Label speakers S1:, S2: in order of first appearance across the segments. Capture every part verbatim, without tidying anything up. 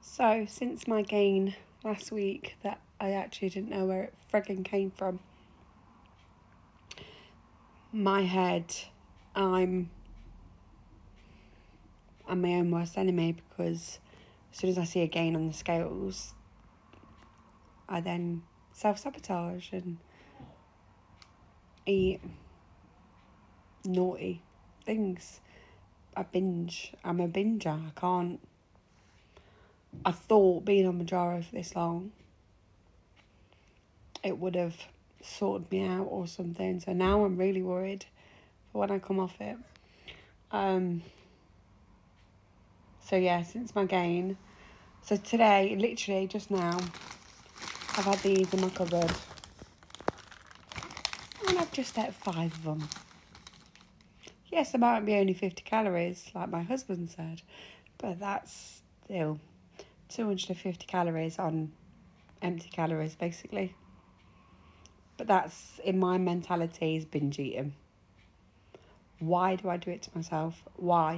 S1: So, since my gain last week that I actually didn't know where it friggin' came from, my head, I'm, I'm my own worst enemy, because as soon as I see a gain on the scales, I then self-sabotage and eat naughty things. I binge. I'm a binger. I can't. I thought being on Mounjaro for this long, it would have sorted me out or something. So now I'm really worried for when I come off it. Um. So yeah, since my gain. So today, literally just now, I've had these in my cupboard. And I've just ate five of them. Yes, there might be only fifty calories, like my husband said. But that's still two hundred fifty calories on empty calories, basically. But that's, in my mentality, is binge eating. Why do I do it to myself? Why?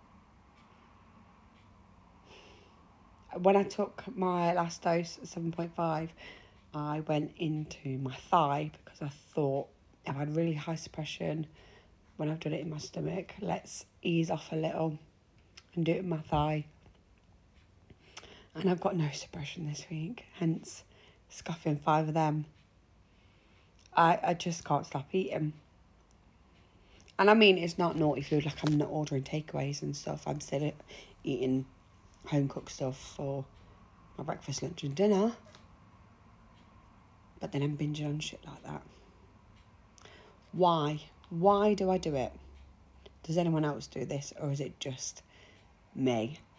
S1: When I took my last dose at seven point five, I went into my thigh because I thought I've had really high suppression when I've done it in my stomach. Let's ease off a little and do it in my thigh. And I've got no suppression this week, hence scoffing five of them. I, I just can't stop eating. And I mean, it's not naughty food, like I'm not ordering takeaways and stuff. I'm still eating home-cooked stuff for my breakfast, lunch and dinner. But then I'm binging on shit like that. Why? Why do I do it? Does anyone else do this, or is it just me?